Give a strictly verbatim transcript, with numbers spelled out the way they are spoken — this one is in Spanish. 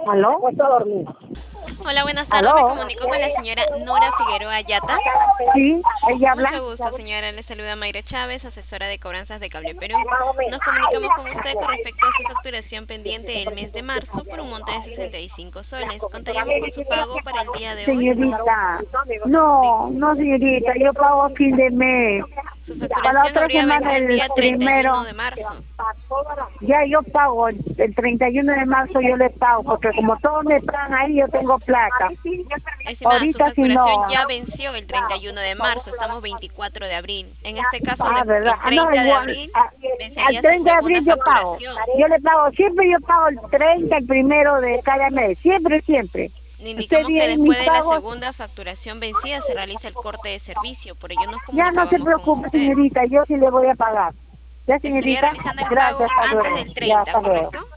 ¿Aló? Hola, buenas tardes. Me ¿Aló? comunico con la señora Nora Figueroa Ayata. Sí, ella habla. Mucho gusto, señora. Le saluda Mayra Chávez, asesora de cobranzas de Cable Perú. Nos comunicamos con usted con respecto a su facturación pendiente del mes de marzo por un monto de sesenta y cinco soles. ¿Contaríamos con su pago para el día de hoy? Señorita, Sí. no, no señorita, yo pago a fin de mes. Su Para la facturación otra habría semana vencido el el día treinta y uno primero, de marzo. ya yo pago, el, el treinta y uno de marzo yo le pago, porque como todos me pagan ahí, yo tengo placa. Estimada, su Ahorita si no. facturación ya venció el treinta y uno de marzo. Estamos veinticuatro de abril. En este caso, Ah, le- ¿verdad? el Ah, no, treinta de igual, abril a- al vencería su treinta de segunda abril yo pago. facturación. Yo le pago, siempre yo pago el treinta, el primero de cada mes, siempre, siempre. Le Usted indicamos que viene mis después de la pagos, segunda facturación vencida se realiza el corte de servicio, por ello nos ya no se comunicábamos con preocupe, usted. señorita, yo sí le voy a pagar. Ya, Estaría señorita, realizando el gracias, pago hasta antes luego. del Ya, treinta, hasta luego. ¿correcto?